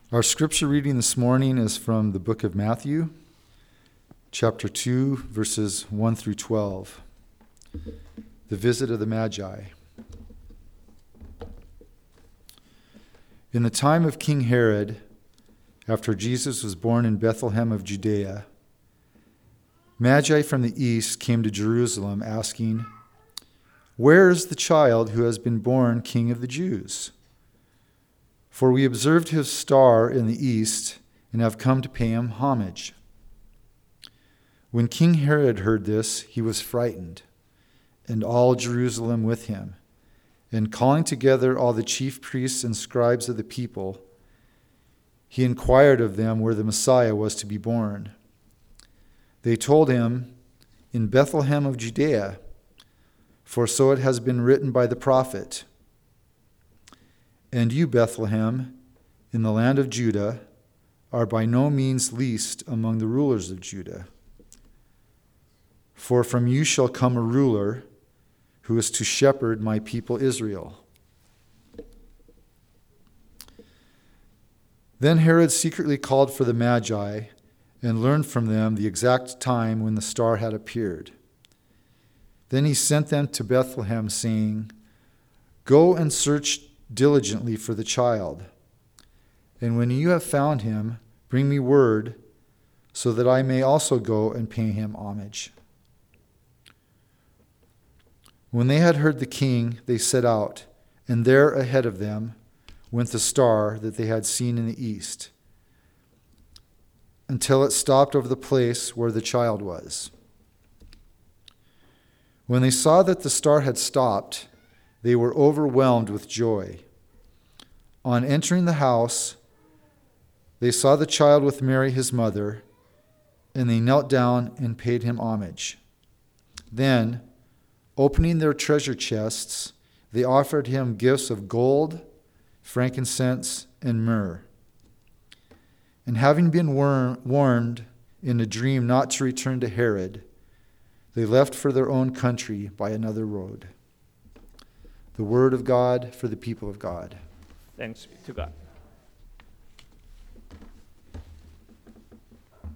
Our scripture reading this morning is from the book of Matthew, chapter 2, verses 1 through 12. The visit of the Magi. In the time of King Herod, after Jesus was born in Bethlehem of Judea, Magi from the east came to Jerusalem asking, "Where is the child who has been born King of the Jews? For we observed his star in the east and have come to pay him homage." When King Herod heard this, he was frightened, and all Jerusalem with him. And calling together all the chief priests and scribes of the people, he inquired of them where the Messiah was to be born. They told him, "In Bethlehem of Judea, for so it has been written by the prophet, 'And you, Bethlehem, in the land of Judah, are by no means least among the rulers of Judah. For from you shall come a ruler who is to shepherd my people Israel.'" Then Herod secretly called for the Magi and learned from them the exact time when the star had appeared. Then he sent them to Bethlehem, saying, "Go and search diligently for the child. And when you have found him, bring me word, so that I may also go and pay him homage." When they had heard the king, they set out, and there ahead of them went the star that they had seen in the east, until it stopped over the place where the child was. When they saw that the star had stopped, they were overwhelmed with joy. On entering the house, they saw the child with Mary his mother, and they knelt down and paid him homage. Then, opening their treasure chests, they offered him gifts of gold, frankincense, and myrrh. And having been warned in a dream not to return to Herod, they left for their own country by another road. The word of God for the people of God. Thanks be to God.